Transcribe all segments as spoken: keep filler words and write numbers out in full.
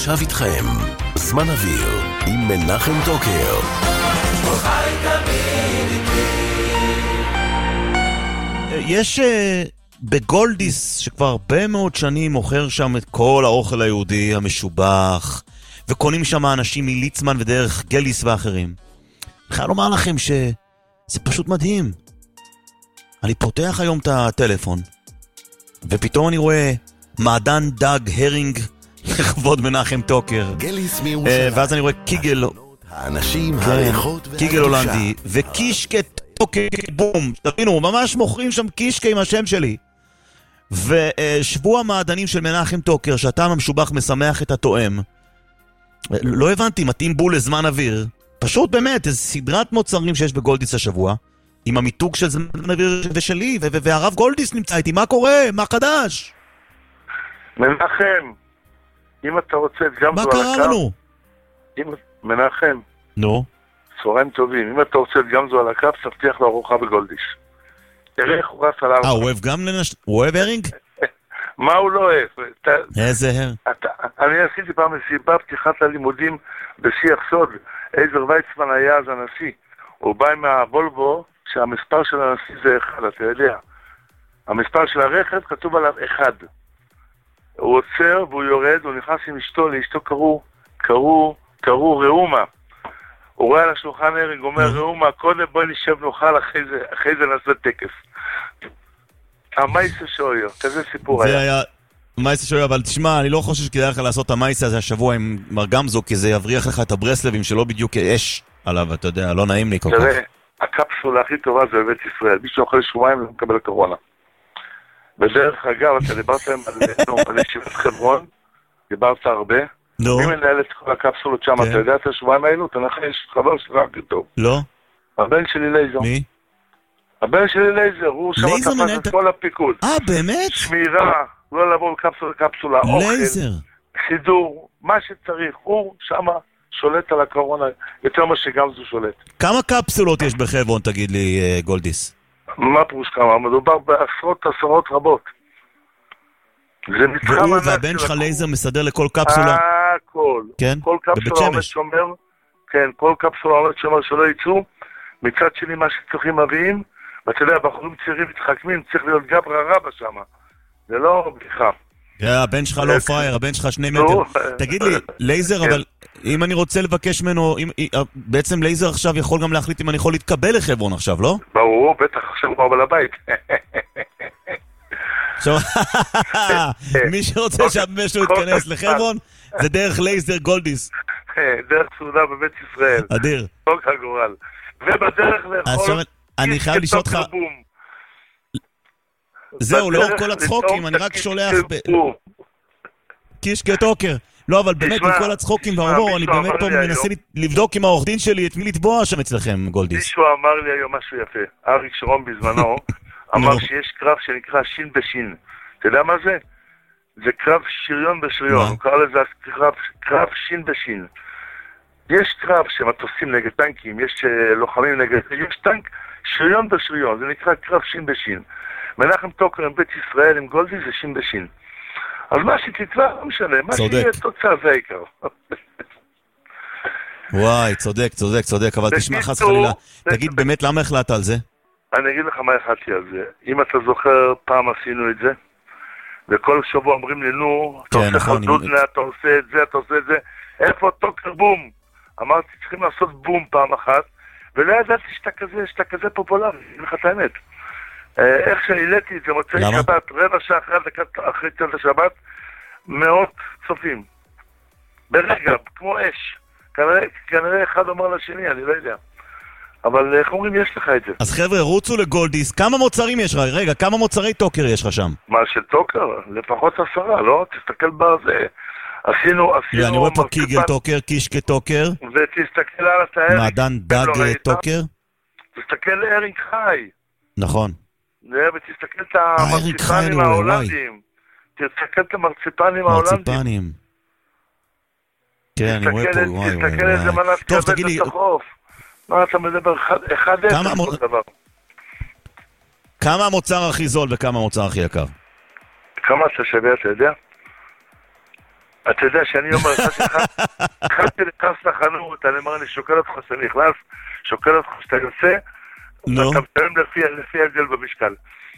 ועכשיו איתכם, זמן אוויר עם מנחם טוקר. יש בגולדיס שכבר הרבה מאוד שנים מוכר שם את כל האוכל היהודי המשובח, וקונים שם אנשים מליצמן ודרך גליס ואחרים. אני חייב לומר לכם שזה פשוט מדהים. אני פותח היום את הטלפון, ופתאום אני רואה מעדן דג הרינג לכבוד מנחם טוקר. גליס מירושלים. ואז אני רואה קיגל, האנשים, הריחות קיגל הולנדי, וקישקה טוקר בום. תבינו, ממש מוכרים שם קישקה עם השם שלי. ושבוע מעדנים של מנחם טוקר, שהטעם המשובח משמח את התואם. לא הבנתי, מתאים בול לזמן אוויר. פשוט באמת, איזו סדרת מוצרים שיש בגולדיס השבוע, עם המיתוג של זמן אוויר ושלי, והרב גולדיס נמצא איתי. מה קורה? מה חדש? מנחם, אם אתה רוצה את גמזו על הקו... מה קרה לנו? אם... מנחם. נו? צהריים טובים. אם אתה רוצה את גמזו על הקו, תבטיח לו ארוחה בגולדיס. תראה איך הוא רץ על הארוחה. אה, הוא אוהב גם לנש... הוא אוהב הרינג? מה הוא לא אוהב? איזה הר? אני עשיתי פעם מסיבה, פתיחת הלימודים בשיח סוד. עזר ויצמן היה אז הנשיא. הוא בא עם הוולבו, שהמספר של הנשיא זה אחד, אתה יודע. המספר של הרכב כתוב עליו אחד. הוא עוצר והוא יורד, הוא נכנס עם אשתו, לאשתו קראו, קראו, קראו ראומה. הוא רואה על השולחן הרינג, אומר ראומה, קודם בואי נשב נאכל, אחרי זה נעשה טקס. המייסה שויר, כזה סיפור היה. זה היה מייסה שויר, אבל תשמע, אני לא חושב שכדאי לך לעשות את המייסה הזה השבוע עם מר גמזו, כי זה יבריח לך את הברסלבים שלא בדיוק אש עליו, אתה יודע, לא נעים לי כל כך. תראה, הקפסולה הכי טובה זה בבית ישראל, מי שאוכל שבועיים לא מקבל קורונה. בדרך אגב, אתה דיברת להם על ישיבת חברון, דיברת הרבה. נו. מי מנהל את כל הקפסולות שם? אתה יודע את השבועיים האלו? תנחש, חבר שלך הכי טוב. לא. הבן שלי לייזר. מי? הבן שלי לייזר, הוא שם תפס את כל הפיקוד. אה, באמת? שמירה, לא לעבור לקפסולה, קפסולה, אוכל. לייזר. סידור, מה שצריך. הוא שם שולט על הקורונה, יותר מה שגם זו שולט. כמה קפסולות יש בחברון, תגיד לי, גולדיס? מה פרוש כמה? מדובר בעשרות עשרות רבות. זה מתחם והוא ענק והבן שלך של לייזר מסדר לכל קפסולה? הכל. כן? כל בבית קפסולה עומד שמש. שומר, כן, כל קפסולה עומד שומר שלא יצאו. מצד שני מה שצריכים מביאים, ואתה יודע, בחורים צעירים מתחכמים, צריך להיות גברה רבה שם. זה לא בדיחה. הבן שלך לא פרייר, הבן שלך שני מטר. תגיד לי, לייזר, אבל אם אני רוצה לבקש ממנו, בעצם לייזר עכשיו יכול גם להחליט אם אני יכול להתקבל לחברון עכשיו, לא? ברור, בטח עכשיו הוא בעל הבית. מי שרוצה שהבן שלו יתכנס לחברון, זה דרך לייזר גולדיס. דרך סעודה בבית ישראל. אדיר. חוק הגורל. ובדרך לאכול... אני חייב לשאול אותך... זהו, לאור כל הצחוקים, אני רק שולח... קישקה טוקר. לא, אבל באמת, עם כל הצחוקים וההומור, אני באמת פה מנסה לבדוק עם העורך דין שלי את מי לתבוע שם אצלכם, גולדיס. מישהו אמר לי היום משהו יפה. אריק שרון בזמנו אמר שיש קרב שנקרא שין בשין. אתה יודע מה זה? זה קרב שריון בשריון. הוא קרא לזה קרב שין בשין. יש קרב שמטוסים נגד טנקים, יש לוחמים נגד... יש טנק שריון בשריון. זה נקרא קרב שין בשין. מנחם טוקר עם בית ישראל עם גולדיס זה שין בשין. אז מה שתתבע, לא משנה, מה שיהיה תוצאה זה העיקר. וואי, צודק, צודק, צודק, אבל תשמע חס חלילה. תגיד באמת למה החלטת על זה? אני אגיד לך מה החלטתי על זה. אם אתה זוכר, פעם עשינו את זה, וכל שבוע אומרים לי, נו, אתה עושה חדודנה, אתה עושה את זה, אתה עושה את זה, איפה טוקר בום? אמרתי, צריכים לעשות בום פעם אחת, ולא ידעתי שאתה כזה, שאתה כזה פופולרי, אני לך את האמת. איך שהעליתי את זה מוצאי שבת, רבע שעה אחרי צלת השבת, מאות צופים. ברגע, כמו אש. כנראה אחד אומר לשני, אני לא יודע. אבל איך אומרים, יש לך את זה. אז חבר'ה, רוצו לגולדיס. כמה מוצרים יש לך? רגע, כמה מוצרי טוקר יש לך שם? מה, של טוקר? לפחות עשרה, לא? תסתכל בזה. עשינו, עשינו... אני רואה פה קיגל טוקר, קישקה טוקר. ותסתכל על התאר. מעדן דג טוקר. תסתכל ארינג חי. נכון. ותסתכל את המרציפנים ההולנדים. תסתכל את המרציפנים ההולנדים. מרציפנים. כן, אני רואה פה, וואי וואי וואי. תסתכל איזה מנת כבד לתחוף. מה אתה מדבר? אחד עשר כל דבר. כמה המוצר הכי זול וכמה המוצר הכי יקר? כמה אתה שווה, אתה יודע? אתה יודע שאני אומר לך שהתחלתי נכנס לחנות, אני אומר, אני שוקל אותך שאתה נכנס, שוקל אותך שאתה יוצא, ואתה מתאם לפי הגל במשקל.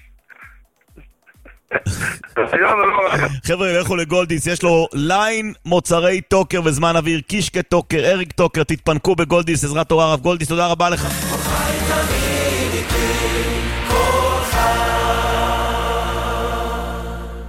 חבר'ה, לכו לגולדיס, יש לו ליין מוצרי טוקר וזמן אוויר, קישקה טוקר, אריק טוקר, תתפנקו בגולדיס, עזרת תורה הרב גולדיס, תודה רבה לך.